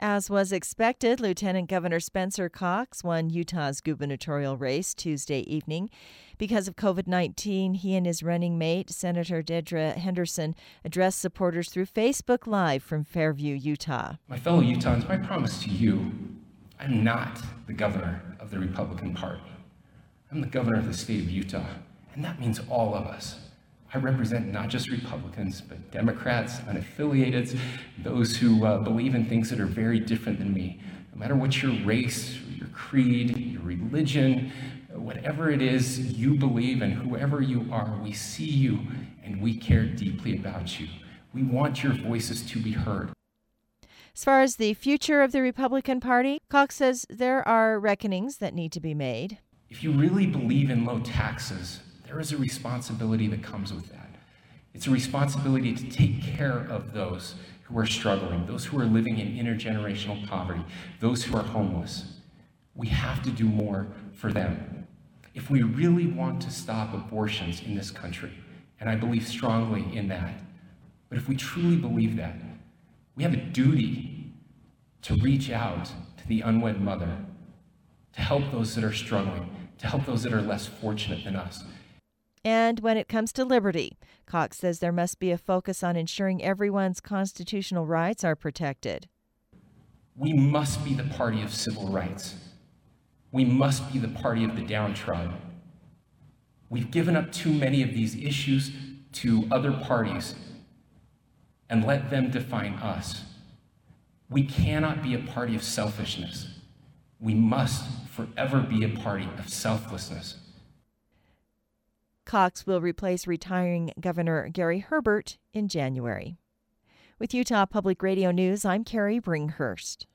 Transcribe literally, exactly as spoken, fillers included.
As was expected, Lieutenant Governor Spencer Cox won Utah's gubernatorial race Tuesday evening. Because of covid nineteen, he and his running mate, Senator Dedra Henderson, addressed supporters through Facebook Live from Fairview, Utah. My fellow Utahns, my promise to you, I'm not the governor of the Republican Party. I'm the governor of the state of Utah, and that means all of us. I represent not just Republicans, but Democrats, unaffiliated, those who uh, believe in things that are very different than me. No matter what your race, your creed, your religion, whatever it is you believe and whoever you are, we see you and we care deeply about you. We want your voices to be heard. As far as the future of the Republican Party, Cox says there are reckonings that need to be made. If you really believe in low taxes, there is a responsibility that comes with that. It's a responsibility to take care of those who are struggling, those who are living in intergenerational poverty, those who are homeless. We have to do more for them. If we really want to stop abortions in this country, and I believe strongly in that, but if we truly believe that, we have a duty to reach out to the unwed mother, to help those that are struggling, to help those that are less fortunate than us. And when it comes to liberty, Cox says there must be a focus on ensuring everyone's constitutional rights are protected. We must be the party of civil rights. We must be the party of the downtrodden. We've given up too many of these issues to other parties and let them define us. We cannot be a party of selfishness. We must forever be a party of selflessness. Cox will replace retiring Governor Gary Herbert in January. With Utah Public Radio News, I'm Carrie Bringhurst.